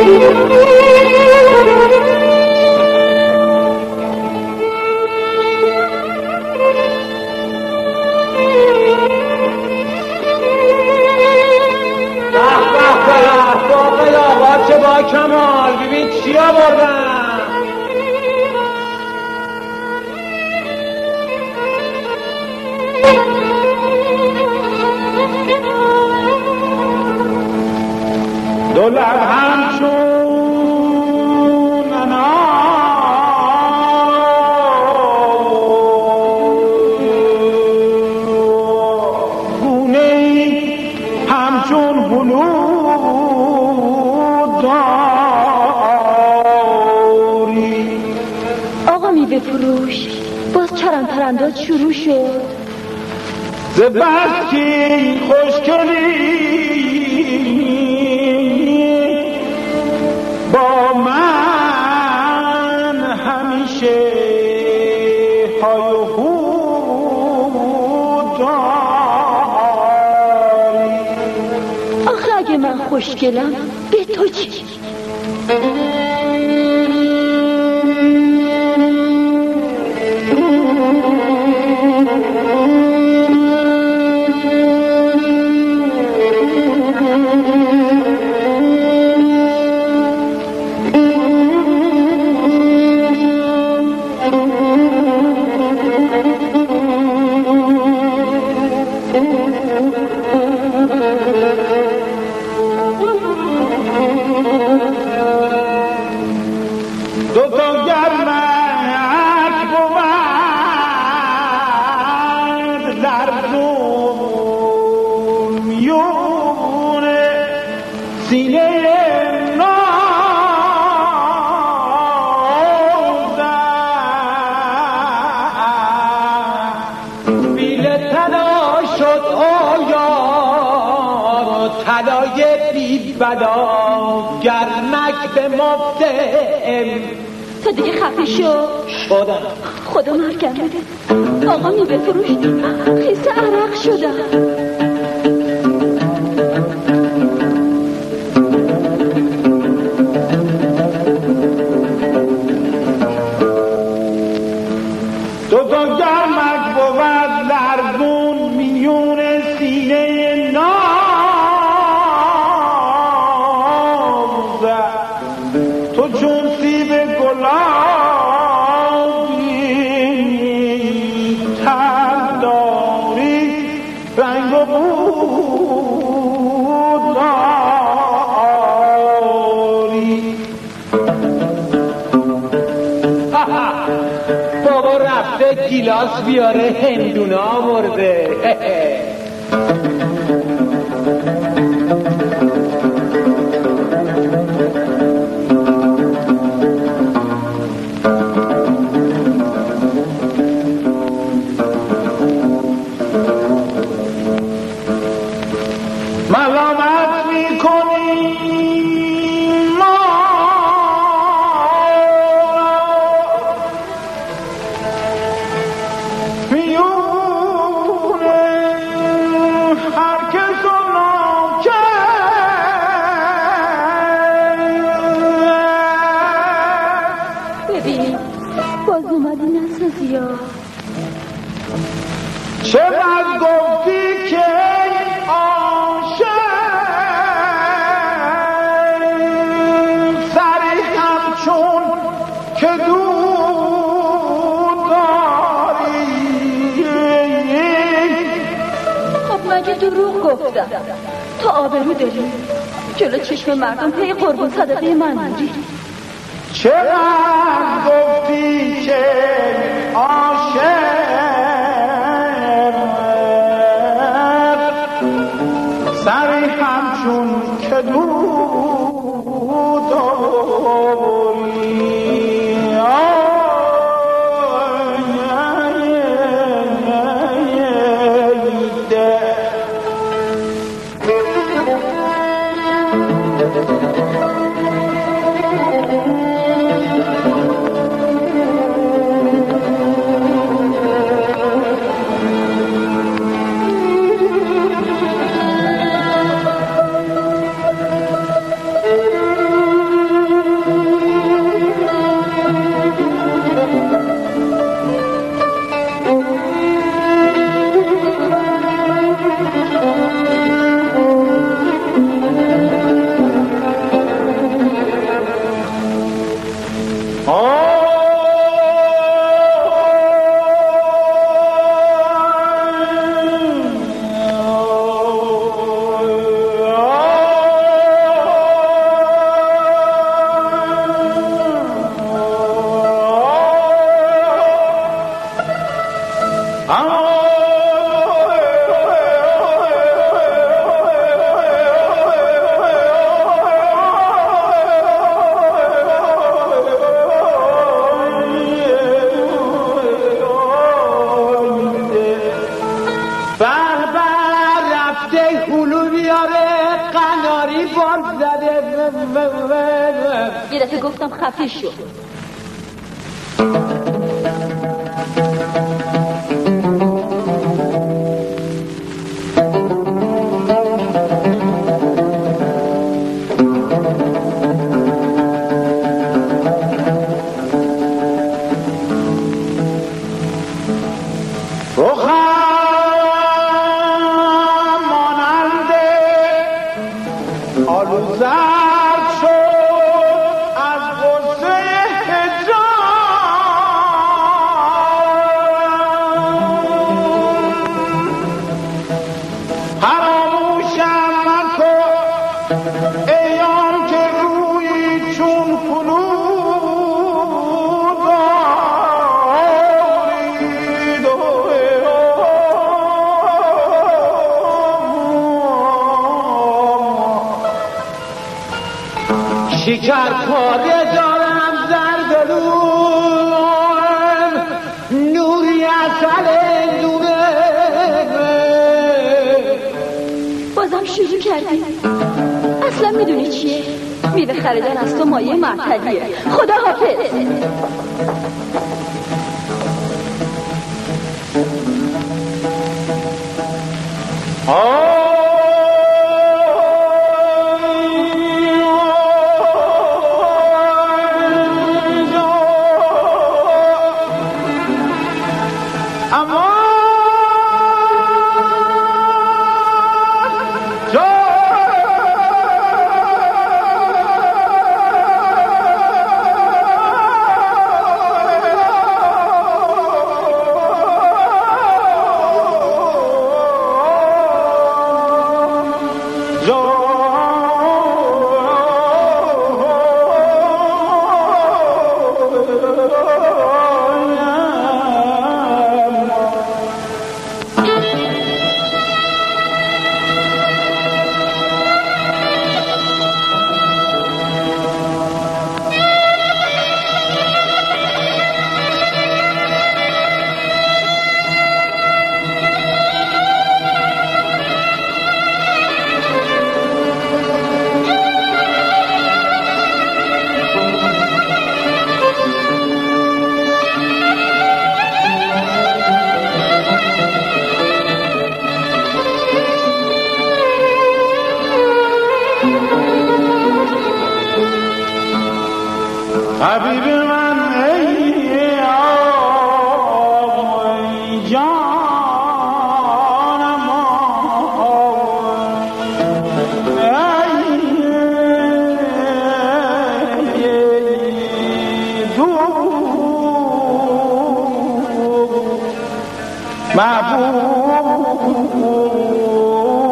با کمال ببین چی آوردن. دو لب همچون انار، گونه‌ای همچون بلور داری. آقا میوه فروش، باز چرم پرنداز شروع شد. زبست که خوشگلی با من همیشه های و هو داری. آخه اگه من خوشگلم به تو چی؟ بدا گرمک به مفتم. تو دیگه خفه شو. شدم. خدا مرگم بده. آقا میوه فروش خیسه عرق شدم. دو گرمک بود لرزون میون سینه تو چون سیب گلابی تن داری، رنگ و بو داری. بابا رفته گیلاس بیاره هندونه آورده. ملامت میکنی ما میونه هر کس و ناکر. ببین باز اومدی نسازی ها. چقدر گفتی که که دود داری. خب مگه دروغ گفتم؟ تو آبرو داری، جلو چشم مردم پی قربون صدقه من بودی. چقدر گفتی که عاشق سری همچون که دود داری. کناری بام زده. یه دفعه گفتم خفه شو. شکر پاره دارم زردلون نوری اصل دونه. بازم شروع کردی. اصلا میدونی چیه؟ میوه خریدن از تو مایه معتدیه. خدا حافظ. حبیب من ای آقای جانم ای محبوب